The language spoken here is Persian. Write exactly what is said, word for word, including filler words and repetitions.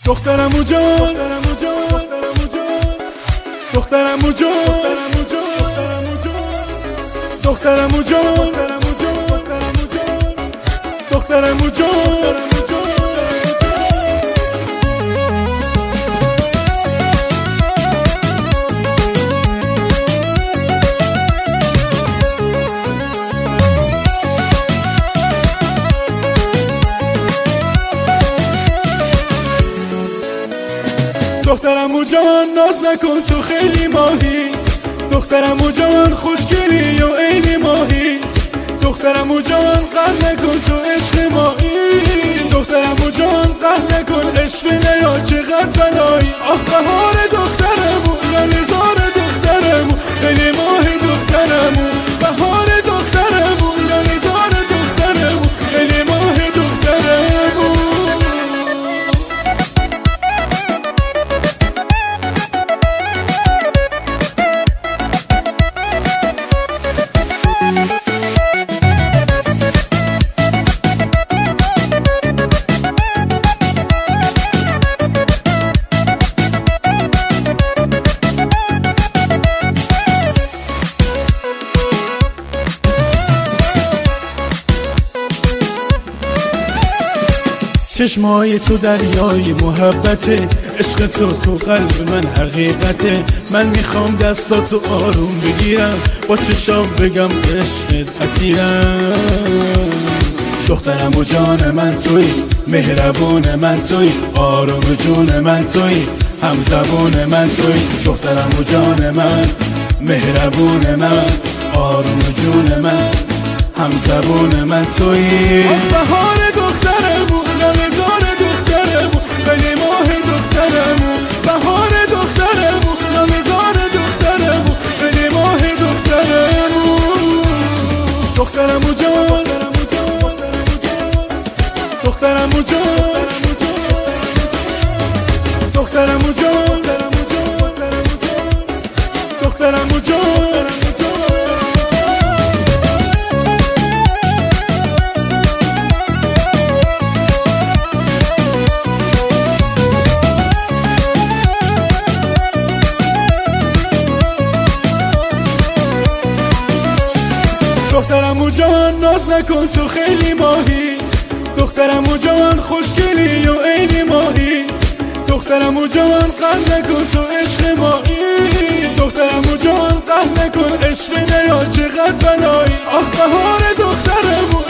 دخترمو جان دخترمو جان دخترمو جان دخترمو جان دخترمو جان ناز نکن تو خیلی ماهی، دخترمو جان خوشگلی و عینی ماهی، دخترمو جان قهر نکن تو عشق ماهی، دخترمو جان قهر نکن عشق نیا چقدر بلایی. آخ بهار دخترمو لالزار دخترمو خیلی ماهی دخترمو، بهار دخترمو لالزار دخترمو خیلی ماهی دخترمو. چشمای تو دریای محبته، عشق تو تو قلب من حقیقته. من میخوام دستاتو آروم بگیرم، با چشام بگم عشقت اسیرم. دخترم و جان من توی، مهربون من توی، آروم جون من توی، همزبون من توی. دخترم و جان من، مهربون من، آروم جون من، همزبون من توی. بهار دخترمو لالزار دخترمو خیلی ماه دخترمو، بهار دخترمو لالزار دخترمو خیلی ماه دخترمو. دخترمو جان دخترمو جان دخترمو جان دخترمو جان. دخترمو جان ناز نکن تو خیلی ماهی، دخترمو جان خوشگلی و عینی ماهی، دخترمو جان قهر نکن تو عشق ماهی، دخترمو جان قهر نکن عشق نیا چقدر بلایی. آخ بهار دخترمو